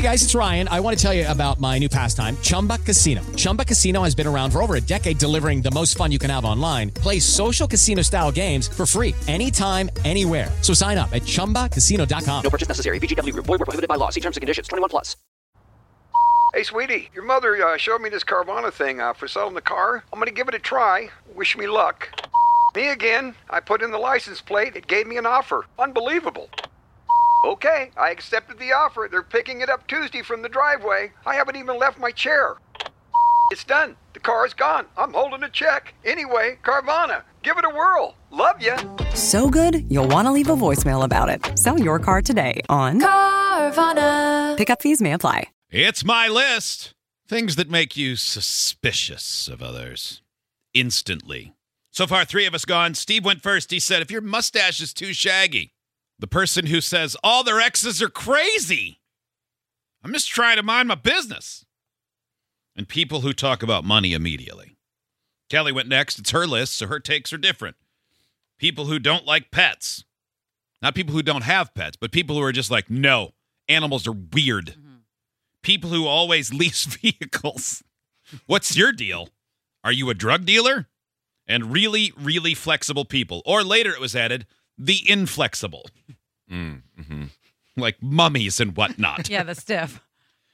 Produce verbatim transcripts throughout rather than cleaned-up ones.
Hey, guys, it's Ryan. I want to tell you about my new pastime, Chumba Casino. Chumba Casino has been around for over a decade, delivering the most fun you can have online. Play social casino-style games for free anytime, anywhere. So sign up at chumba casino dot com. No purchase necessary. V G W Group. Void where prohibited by law. See terms and conditions. twenty-one plus. Hey, sweetie, your mother uh, showed me this Carvana thing uh, for selling the car. I'm going to give it a try. Wish me luck. Me again. I put in the license plate. It gave me an offer. Unbelievable. Okay, I accepted the offer. They're picking it up Tuesday from the driveway. I haven't even left my chair. It's done. The car's gone. I'm holding a check. Anyway, Carvana, give it a whirl. Love ya. So good, you'll want to leave a voicemail about it. Sell your car today on Carvana. Pickup fees may apply. It's my list. Things that make you suspicious of others. Instantly. So far, three of us gone. Steve went first. He said, if your mustache is too shaggy. The person who says all their exes are crazy. I'm just trying to mind my business. And people who talk about money immediately. Kelly went next. It's her list, so her takes are different. People who don't like pets. Not people who don't have pets, but people who are just like, no, animals are weird. Mm-hmm. People who always lease vehicles. What's your deal? Are you a drug dealer? And really, really flexible people. Or later it was added, the inflexible. Mm-hmm. Like mummies and whatnot. Yeah, the stiff.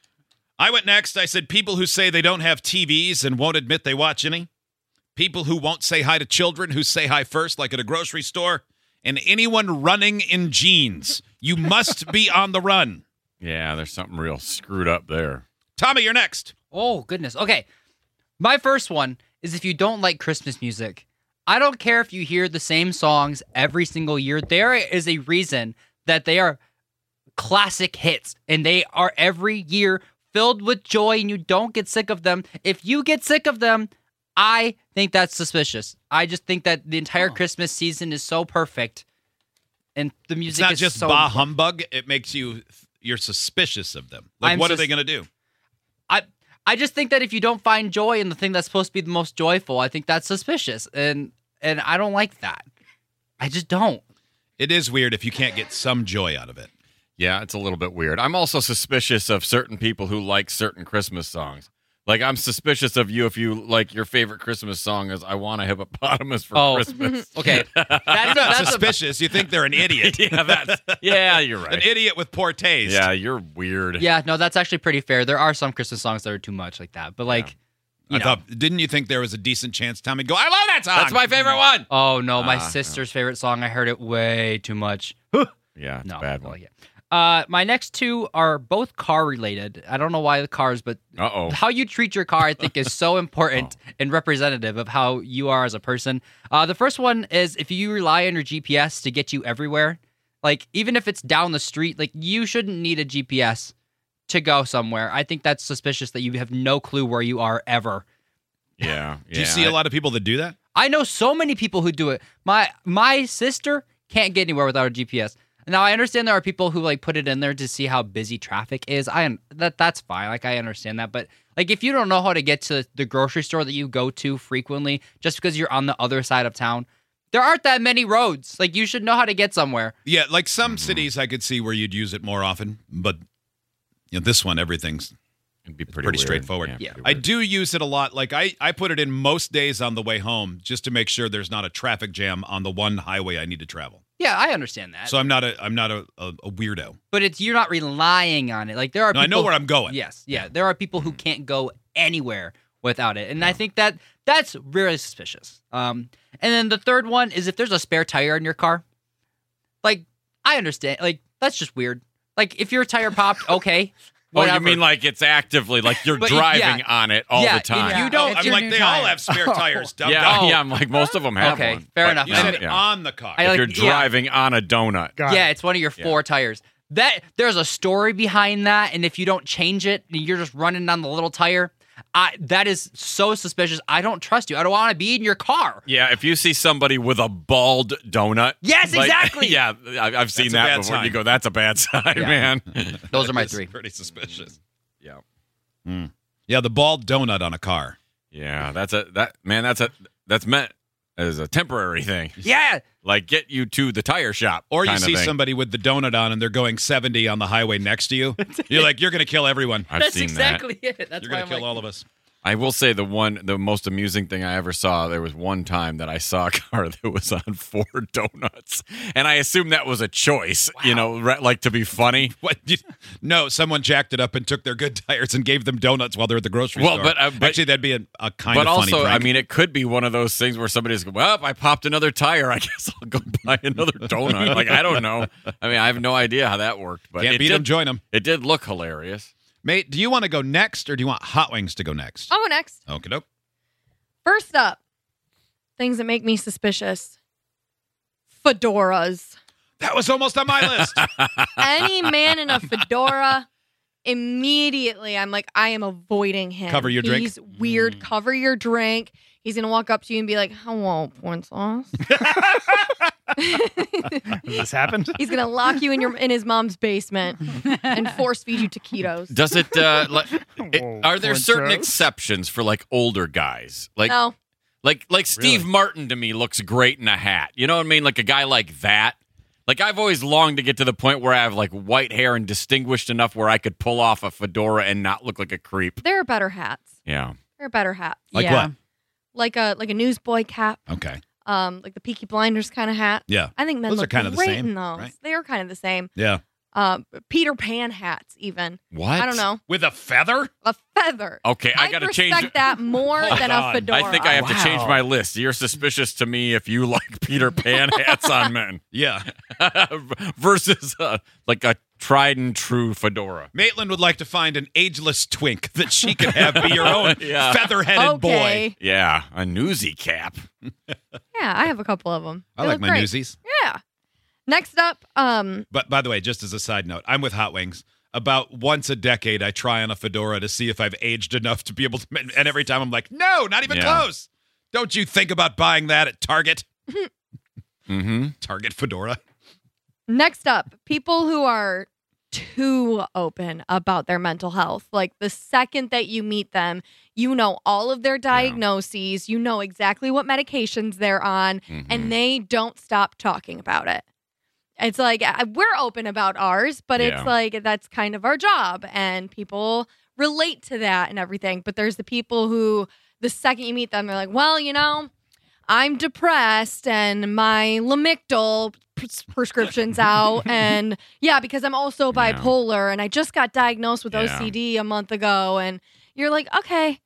I went next. I said people who say they don't have T Vs and won't admit they watch any. People who won't say hi to children who say hi first, like at a grocery store. And anyone running in jeans. You must be on the run. Yeah, there's something real screwed up there. Tommy, you're next. Oh, goodness. Okay. My first one is if you don't like Christmas music. I don't care if you hear the same songs every single year. There is a reason that they are classic hits, and they are every year filled with joy, and you don't get sick of them. If you get sick of them, I think that's suspicious. I just think that the entire oh. Christmas season is so perfect, and the music it's not is just so bah humbug. It makes you, you're suspicious of them. Like, I'm what sus- are they going to do? I I just think that if you don't find joy in the thing that's supposed to be the most joyful, I think that's suspicious, and and I don't like that. I just don't. It is weird if you can't get some joy out of it. Yeah, it's a little bit weird. I'm also suspicious of certain people who like certain Christmas songs. Like, I'm suspicious of you if you like your favorite Christmas song is I Want a Hippopotamus for oh. Christmas. Okay. That's, you're not that's suspicious. A... You think they're an idiot. yeah, that's, yeah, you're right. An idiot with poor taste. Yeah, you're weird. Yeah, no, that's actually pretty fair. There are some Christmas songs that are too much like that. But, like, yeah. you I know. thought, didn't you think there was a decent chance Tommy go, I love that song. That's my favorite one. Oh, no, my uh, sister's no. favorite song. I heard it way too much. Yeah, it's no, a bad one. Well, yeah. Uh, my next two are both car related. I don't know why the cars, but Uh-oh. how you treat your car, I think, is so important oh. and representative of how you are as a person. Uh, the first one is if you rely on your G P S to get you everywhere, like even if it's down the street, like you shouldn't need a G P S to go somewhere. I think that's suspicious that you have no clue where you are ever. Yeah. yeah do you see I, a lot of people that do that? I know so many people who do it. My my sister can't get anywhere without a G P S. Now, I understand there are people who, like, put it in there to see how busy traffic is. I that That's fine. Like, I understand that. But, like, if you don't know how to get to the grocery store that you go to frequently just because you're on the other side of town, there aren't that many roads. Like, you should know how to get somewhere. Yeah, like some mm-hmm. cities I could see where you'd use it more often. But, you know, this one, everything's It'd be pretty, pretty weird. straightforward. Yeah, yeah. I do use it a lot. Like, I, I put it in most days on the way home just to make sure there's not a traffic jam on the one highway I need to travel. Yeah, I understand that. So I'm not a I'm not a, a, a weirdo. But it's you're not relying on it. Like there are no, people, I know where I'm going. Yes, yeah. There are people who can't go anywhere without it. And I think that that's really suspicious. Um, and then the third one is if there's a spare tire in your car. Like, I understand. Like, that's just weird. Like, if your tire popped, okay. Oh, whatever. you mean like it's actively, like you're But, driving yeah. on it all Yeah, the time? if you don't, Oh, I'm like, they tire. all have spare tires. Dumb yeah, dumb. yeah, I'm like, most of them have Okay, one. fair But enough. You yeah, said yeah. on the car. I If like- you're yeah. driving on a donut. Got yeah, it. it's one of your Yeah. four tires. That there's a story behind that, and if you don't change it, and you're just running on the little tire, I, that is so suspicious. I don't trust you. I don't want to be in your car. Yeah, if you see somebody with a bald donut. Yes, like- exactly. Yeah, I- I've seen That's a that bad before. sign. You go, that's a bad sign, Yeah. man. Those are my It's three. Pretty suspicious. Yeah. Mm. Yeah, the bald donut on a car. Yeah, that's a that man. That's a that's meant as a temporary thing. Yeah. Like get you to the tire shop. Or you kind of see thing. somebody with the donut on and they're going seventy on the highway next to you. You're like, you're going to kill everyone. I've That's seen exactly it. That's You're why going I'm to kill like, all of us. that. I will say the one, the most amusing thing I ever saw, there was one time that I saw a car that was on four donuts. And I assume that was a choice, you know, re- like to be funny. What? You, no, someone jacked it up and took their good tires and gave them donuts while they're at the grocery Well, store. but, uh, but- Actually, that'd be a, a kind But of funny also, I prank. mean, it could be one of those things where somebody's going, well, I popped another tire. I guess I'll go buy another donut. Like, I don't know. I mean, I have no idea how that worked. But Can't it beat did, them, join them. It did look hilarious. Mate, do you want to go next or do you want Hot Wings to go next? I'll go next. Okie doke. First up, things that make me suspicious. Fedoras. That was almost on my list. Any man in a fedora, immediately I'm like, I am avoiding him. Cover your drink? He's weird. Cover your drink. He's going to walk up to you and be like, hello, princess. Has this happened? He's going to lock you in your in his mom's basement and force feed you taquitos. Does it, uh, like, it- Whoa, are there certain princess. exceptions for like older guys? Like, No. like, like Steve Martin to me looks great in a hat. You know what I mean? Like a guy like that. Like I've always longed to get to the point where I have like white hair and distinguished enough where I could pull off a fedora and not look like a creep. There are better hats. Yeah. There are better hats. Like yeah. what? Like a like a newsboy cap. Okay. Um, like the Peaky Blinders kind of hat. Yeah. I think men Those are look kind of the great same, in those. right? They are kind of the same. Yeah. Um, Peter Pan hats, even. What? I don't know. With a feather? A feather. Okay, I got to change. respect that more Hold than on. a fedora. I think I have to change Wow. my list. You're suspicious to me if you like Peter Pan hats on men Yeah. versus uh, like a tried and true fedora. Maitland would like to find an ageless twink that she could have be your own Yeah. feather-headed boy. Okay. Yeah, a newsy cap. Yeah, I have a couple of them. I They like look my great. newsies. Yeah. Next up, um, But by the way, just as a side note, I'm with Hot Wings. About once a decade, I try on a fedora to see if I've aged enough to be able to. And every time I'm like, no, not even Yeah. close. Don't you think about buying that at Target? Mm-hmm. Target fedora. next up, people who are too open about their mental health. Like the second that you meet them, you know all of their diagnoses, you know exactly what medications they're on, Mhm. and they don't stop talking about it. It's like uh, we're open about ours, but Yeah. it's like that's kind of our job, and people relate to that and everything. But there's the people who, the second you meet them, they're like, well, you know, I'm depressed and my Lamictal pres- prescription's out. And yeah, because I'm also Yeah. bipolar and I just got diagnosed with Yeah. O C D a month ago. And you're like, okay,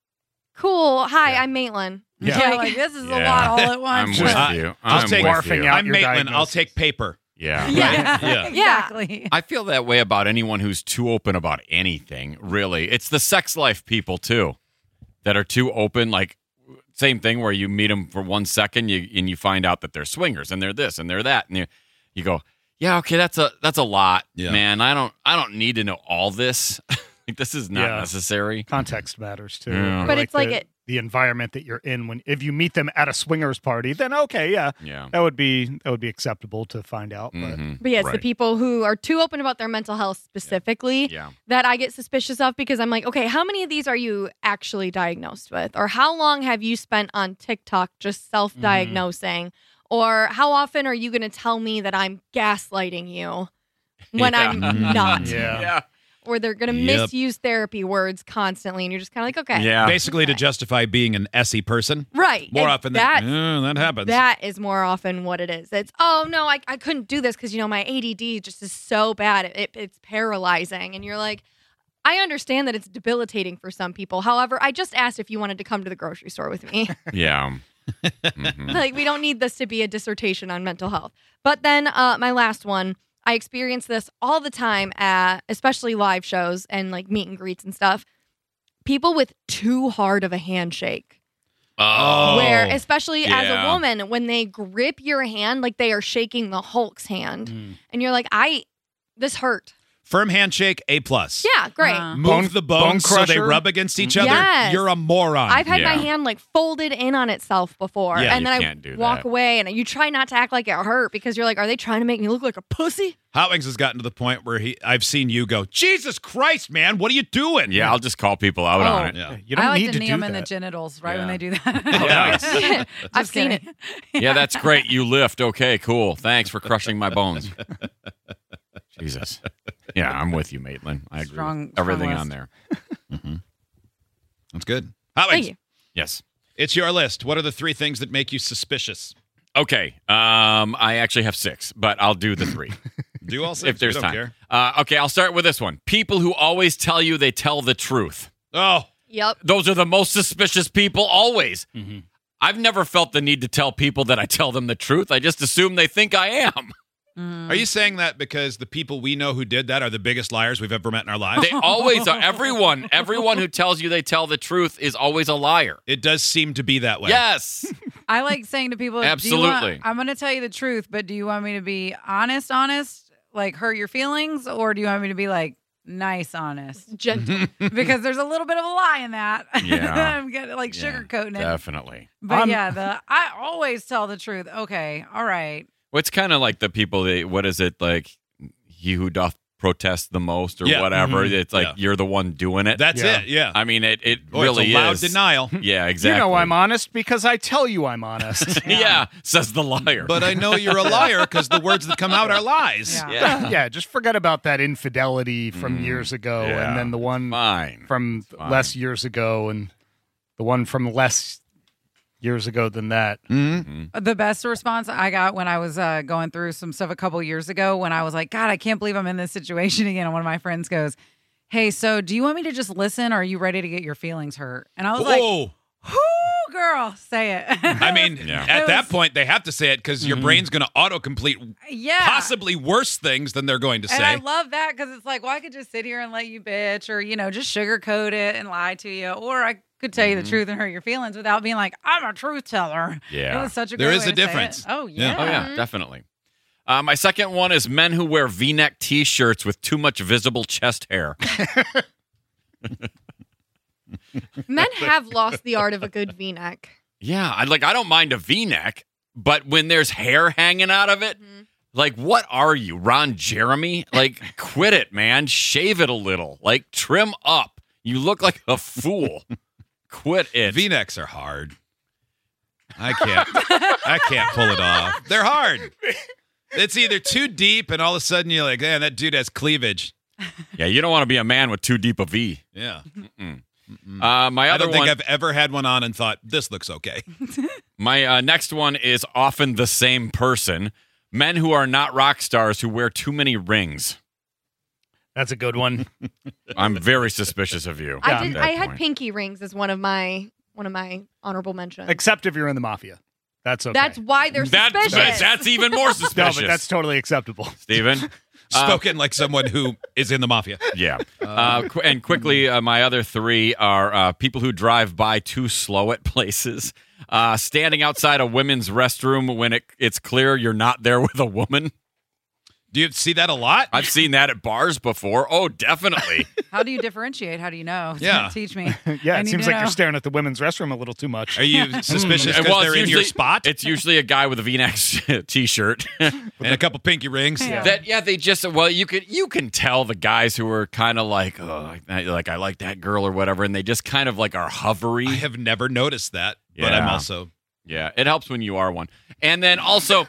cool. Hi, Yeah. I'm Maitland. Yeah. Yeah, like this is a Yeah. lot all at I'm once. with I- you. I'll I'm take with barfing you. out I'm your Maitland. I'll diagnosis. take paper. Yeah. Yeah, Yeah. exactly. I feel that way about anyone who's too open about anything, really. It's the sex life people, too, that are too open. Like, same thing where you meet them for one second you, and you find out that they're swingers and they're this and they're that. And you, you go, yeah, okay, that's a that's a lot, Yeah. man. I don't I don't need to know all this. Like, this is not Yeah. necessary. Context matters too. Yeah. Or But it's like the, it- the environment that you're in. When if you meet them at a swingers party, then okay, yeah, Yeah. that would be that would be acceptable to find out. But Mhm. But yeah, it's the Right. people who are too open about their mental health specifically Yeah. that I get suspicious of, because I'm like, okay, how many of these are you actually diagnosed with? Or how long have you spent on TikTok just self-diagnosing? Or how often are you going to tell me that I'm gaslighting you when Yeah. I'm not? yeah, Yeah. Or they're going to Yep. misuse therapy words constantly, and you're just kind of like, okay. Yeah. Basically, to justify being an S E person. Right. More And often than that, "Eh, that happens. that is more often what it is. It's, oh, no, I, I couldn't do this because, you know, my A D D just is so bad. It, it, it's paralyzing. And you're like, I understand that it's debilitating for some people. However, I just asked if you wanted to come to the grocery store with me. Yeah. Mhm. Like, we don't need this to be a dissertation on mental health. But then uh, my last one, I experience this all the time at especially live shows and like meet and greets and stuff. People with too hard of a handshake. Oh. Where, especially as a yeah. woman, when they grip your hand like they are shaking the Hulk's hand. Mm. And you're like, I, this hurt. Firm handshake, A plus. Yeah, great. Uh, Move Bone- the bone bones so they crusher? rub against each other. Yes. You're a moron. I've had my Yeah. hand like folded in on itself before, Yeah, and you then can't I do walk that. away, and you try not to act like it hurt because you're like, are they trying to make me look like a pussy? Hot Wings has gotten to the point where he, I've seen you go, Jesus Christ, man, what are you doing? Yeah, I'll just call people out Oh. on it. Yeah. You don't I like need to to knee do them that. in the genitals right when Yeah. they do that. Yeah. I've Just seen kidding. it. Yeah, that's great. You lift. Okay, cool. Thanks for crushing my bones. Jesus. Yeah, I'm with you, Maitland. I agree Strong- with everything strong on list. there. That's good. Hot Thank Wings, you. Yes. it's your list. What are the three things that make you suspicious? Okay. Um, I actually have six, but I'll do the three. Do all six. if there's we don't time. care. Uh, okay, I'll start with this one. People who always tell you they tell the truth. Oh, Yep. Those are the most suspicious people always. Mm-hmm. I've never felt the need to tell people that I tell them the truth. I just assume they think I am. are you saying that because the people we know who did that are the biggest liars we've ever met in our lives? They always are. Everyone, everyone who tells you they tell the truth is always a liar. It does seem to be that way. Yes. I like saying to people, Do you Absolutely. want, I'm going to tell you the truth, but do you want me to be honest, honest, like hurt your feelings, or do you want me to be like nice, honest? Gentle. Because there's a little bit of a lie in that. Yeah. I'm getting like Yeah, sugarcoating it. Definitely. But Um, yeah, the I always tell the truth. Okay, all right. Well, it's kind of like the people that, what is it, like, he who doth protest the most or Yeah. whatever. Mhm. It's like Yeah. you're the one doing it. That's Yeah. it. Yeah. I mean, it, it Boy, really it's a loud is. denial. Yeah, exactly. You know I'm honest because I tell you I'm honest. yeah, says the liar. But I know you're a liar because the words that come out are lies. Yeah. yeah. yeah, just forget about that infidelity from years ago, yeah. and then the one Fine. from Fine. less years ago, and the one from less years ago than that. The best response I got when I was uh, going through some stuff a couple years ago, when I was like, God, I can't believe I'm in this situation again. And one of my friends goes, Hey, so do you want me to just listen, or are you ready to get your feelings hurt? And I was like, Whoa. Whoo, girl, say it. I mean, Yeah. at It that was- point, they have to say it because your brain's going to autocomplete yeah. possibly worse things than they're going to And say. I love that because it's like, well, I could just sit here and let you bitch, or, you know, just sugarcoat it and lie to you. Or I could tell you the truth and hurt your feelings without being like, I'm a truth teller. Yeah. It was such a There great is way a to say it. difference. Oh, Yeah. yeah. Oh, yeah, definitely. Uh, my second one is men who wear V-neck T-shirts with too much visible chest hair. Men have lost the art of a good V-neck. Yeah, I like. I don't mind a V-neck, but when there's hair hanging out of it, like, what are you, Ron Jeremy? Like, quit it, man. Shave it a little. Like, trim up. You look like a fool. Quit it. V-necks are hard. I can't. I can't pull it off. They're hard. It's either too deep, and all of a sudden you're like, man, that dude has cleavage. Yeah, you don't want to be a man with too deep a V. Yeah. Uh, my I other don't think one, I've ever had one on and thought this looks okay. my uh, next one is often the same person. Men who are not rock stars who wear too many rings. That's a good one. I'm very suspicious of you. I at did. that I had point. pinky rings as one of my one of my honorable mentions. Except if you're in the mafia. That's okay. That's why they're That- suspicious. that's, that's even more no, suspicious. but that's totally acceptable. Steven? Spoken like someone who is in the mafia. Yeah. Uh, qu- and quickly, uh, my other three are uh, people who drive by too slow at places, uh, standing outside a women's restroom when it, it's clear you're not there with a woman. Do you see that a lot? I've seen that at bars before. Oh, definitely. How do you differentiate? How do you know? Yeah. Teach me. Yeah, I it need seems to like know. you're staring at the women's restroom a little too much. Are you suspicious because Well, it's they're in your usually- spot It's usually a guy with a V-neck t-shirt. and a couple pinky rings? Yeah. That yeah, they just well, you could you can tell the guys who are kind of like oh, I- like I like that girl or whatever, and they just kind of like are hovery. I have never noticed that, but Yeah. I'm also Yeah, it helps when you are one. And then also,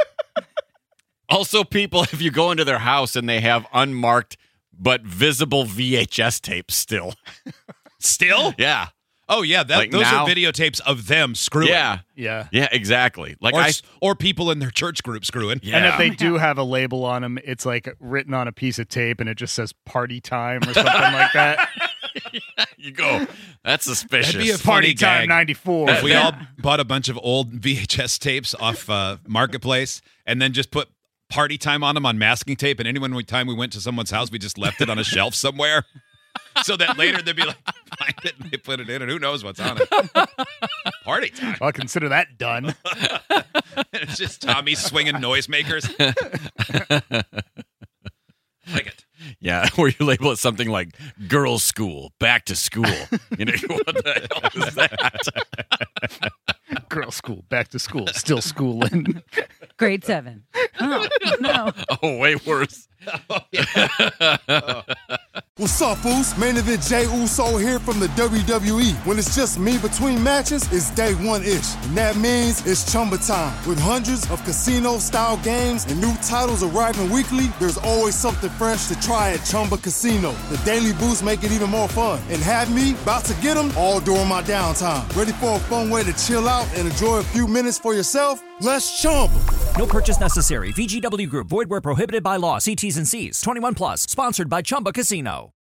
also people, if you go into their house and they have unmarked but visible V H S tapes still. still. Yeah, Oh yeah, that, Like those now? are videotapes of them screwing. yeah, Yeah. yeah, exactly. Like or, I, s- or people in their church group screwing. yeah. And if they do have a label on them, it's like written on a piece of tape and it just says party time or something like that. you go, that's suspicious. That'd be a Party funny time gag. ninety-four. If we all bought a bunch of old V H S tapes off uh, Marketplace and then just put party time on them on masking tape, and anyone time we went to someone's house, we just left it on a shelf somewhere. So that later they'd be like, find it, and they put it in, and who knows what's on it. Party time. I'll consider that done. It's just Tommy swinging noisemakers. Like it. Yeah, where you label it something like girls' school, back to school. You know, what the hell is that? Girls' school, back to school, still schooling. Grade seven. Oh, no. Oh, way worse. Oh, yeah. What's up, Foos? Main event Jay Uso here from the W W E. When it's just me between matches, it's day one-ish. And that means it's Chumba time. With hundreds of casino-style games and new titles arriving weekly, there's always something fresh to try at Chumba Casino. The daily boosts make it even more fun. And have me about to get them all during my downtime. Ready for a fun way to chill out and enjoy a few minutes for yourself? Let's Chumba. No purchase necessary. V G W Group. Void where prohibited by law. See T's and C's. twenty-one plus. Sponsored by Chumba Casino.